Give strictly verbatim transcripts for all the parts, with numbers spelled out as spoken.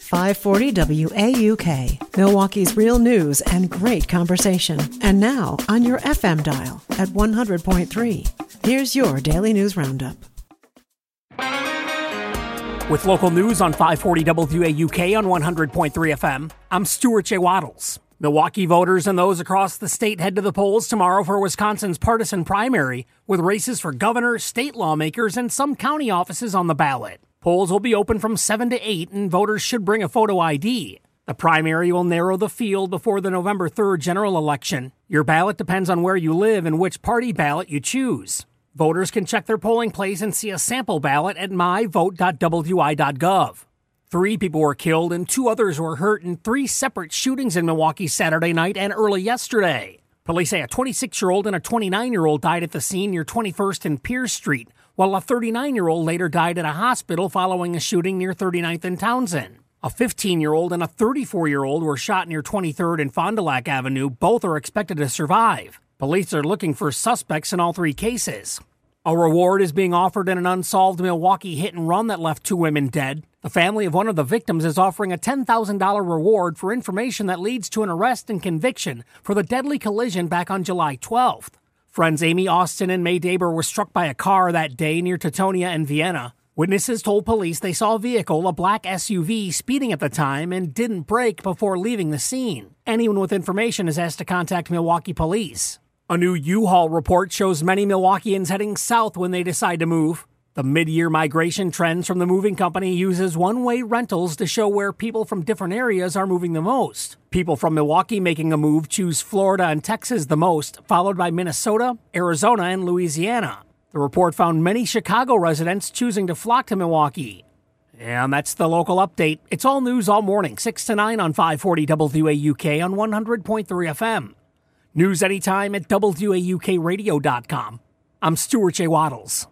five forty W A U K, Milwaukee's real news and great conversation. And now on your F M dial at one hundred point three. Here's your Daily News Roundup. With local news on five forty W A U K on one hundred point three F M, I'm Stuart J. Waddles. Milwaukee voters and those across the state head to the polls tomorrow for Wisconsin's partisan primary, with races for governor, state lawmakers, and some county offices on the ballot. Polls will be open from seven to eight, and voters should bring a photo I D. The primary will narrow the field before the November third general election. Your ballot depends on where you live and which party ballot you choose. Voters can check their polling place and see a sample ballot at my vote dot w i dot gov. Three people were killed and two others were hurt in three separate shootings in Milwaukee Saturday night and early yesterday. Police say a twenty-six-year-old and a twenty-nine-year-old died at the scene near twenty-first and Pierce Street, while a thirty-nine-year-old later died at a hospital following a shooting near thirty-ninth and Townsend. A fifteen-year-old and a thirty-four-year-old were shot near twenty-third and Fond du Lac Avenue. Both are expected to survive. Police are looking for suspects in all three cases. A reward is being offered in an unsolved Milwaukee hit and run that left two women dead. The family of one of the victims is offering a ten thousand dollars reward for information that leads to an arrest and conviction for the deadly collision back on July twelfth. Friends Amy Austin and May Daber were struck by a car that day near Teutonia and Vienna. Witnesses told police they saw a vehicle, a black S U V, speeding at the time and didn't brake before leaving the scene. Anyone with information is asked to contact Milwaukee police. A new U-Haul report shows many Milwaukeeans heading south when they decide to move. The mid-year migration trends from the moving company uses one-way rentals to show where people from different areas are moving the most. People from Milwaukee making a move choose Florida and Texas the most, followed by Minnesota, Arizona, and Louisiana. The report found many Chicago residents choosing to flock to Milwaukee. And that's the local update. It's all news all morning, six to nine on five forty W A U K on one hundred point three F M. News anytime at W A U K radio dot com. I'm Stuart J. Waddles.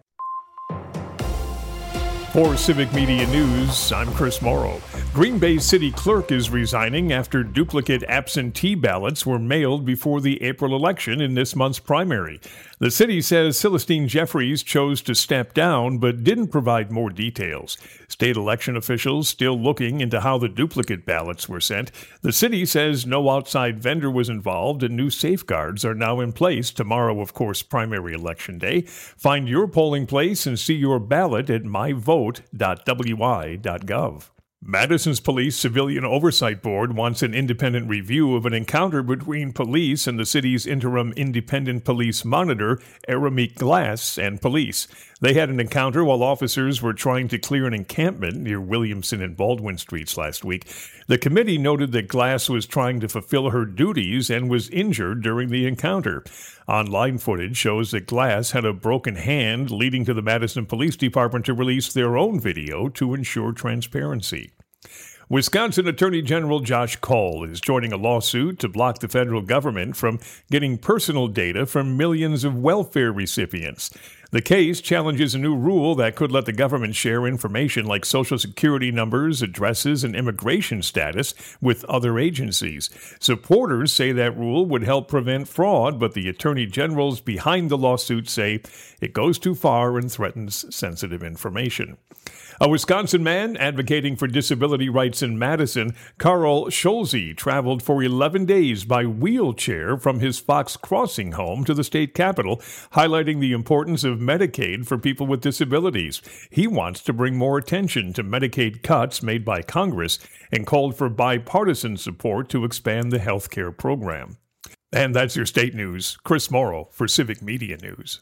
For Civic Media News, I'm Chris Morrow. Green Bay City Clerk is resigning after duplicate absentee ballots were mailed before the April election in this month's primary. The city says Celestine Jeffries chose to step down but didn't provide more details. State election officials still looking into how the duplicate ballots were sent. The city says no outside vendor was involved and new safeguards are now in place. Tomorrow, of course, primary election day. Find your polling place and see your ballot at my vote dot w i dot gov. Madison's Police Civilian Oversight Board wants an independent review of an encounter between police and the city's interim independent police monitor, Aramik Glass, and police. They had an encounter while officers were trying to clear an encampment near Williamson and Baldwin Streets last week. The committee noted that Glass was trying to fulfill her duties and was injured during the encounter. Online footage shows that Glass had a broken hand, leading to the Madison Police Department to release their own video to ensure transparency. Wisconsin Attorney General Josh Cole is joining a lawsuit to block the federal government from getting personal data from millions of welfare recipients. The case challenges a new rule that could let the government share information like Social Security numbers, addresses, and immigration status with other agencies. Supporters say that rule would help prevent fraud, but the attorney generals behind the lawsuit say it goes too far and threatens sensitive information. A Wisconsin man advocating for disability rights in Madison, Carl Scholze, traveled for eleven days by wheelchair from his Fox Crossing home to the state capitol, highlighting the importance of Medicaid for people with disabilities. He wants to bring more attention to Medicaid cuts made by Congress and called for bipartisan support to expand the health care program. And that's your state news. Chris Morrow for Civic Media News.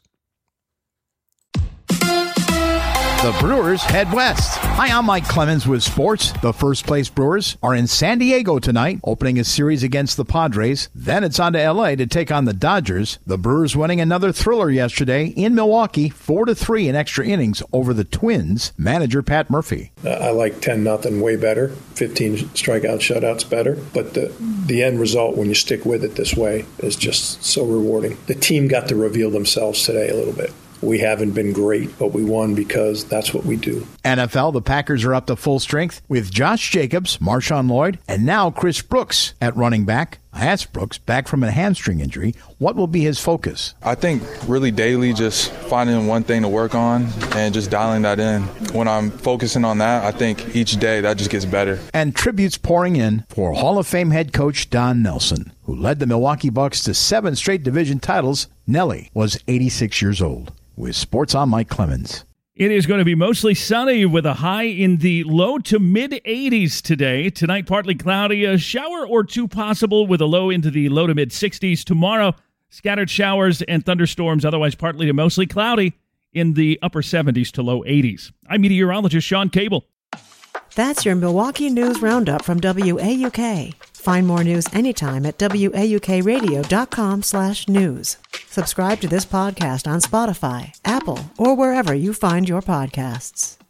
The Brewers head west. Hi, I'm Mike Clemens with sports. The first place Brewers are in San Diego tonight, opening a series against the Padres. Then it's on to L A to take on the Dodgers. The Brewers winning another thriller yesterday in Milwaukee, four to three in extra innings over the Twins. Manager Pat Murphy. Uh, I like ten nothing way better. fifteen strikeout shutouts better. But the, the end result, when you stick with it this way, is just so rewarding. The team got to reveal themselves today a little bit. We haven't been great, but we won because that's what we do. N F L, the Packers are up to full strength with Josh Jacobs, Marshawn Lloyd, and now Chris Brooks at running back. I asked Brooks, back from a hamstring injury, what will be his focus? I think really daily just finding one thing to work on and just dialing that in. When I'm focusing on that, I think each day that just gets better. And tributes pouring in for Hall of Fame head coach Don Nelson, who led the Milwaukee Bucks to seven straight division titles. Nelly was eighty-six years old. With Sports, I'm Mike Clemens. It is going to be mostly sunny with a high in the low to mid eighties today. Tonight, partly cloudy, a shower or two possible with a low into the low to mid sixties. Tomorrow, scattered showers and thunderstorms, otherwise partly to mostly cloudy in the upper seventies to low eighties. I'm meteorologist Sean Cable. That's your Milwaukee News Roundup from W A U K. Find more news anytime at W A U K radio dot com slash news. Subscribe to this podcast on Spotify, Apple, or wherever you find your podcasts.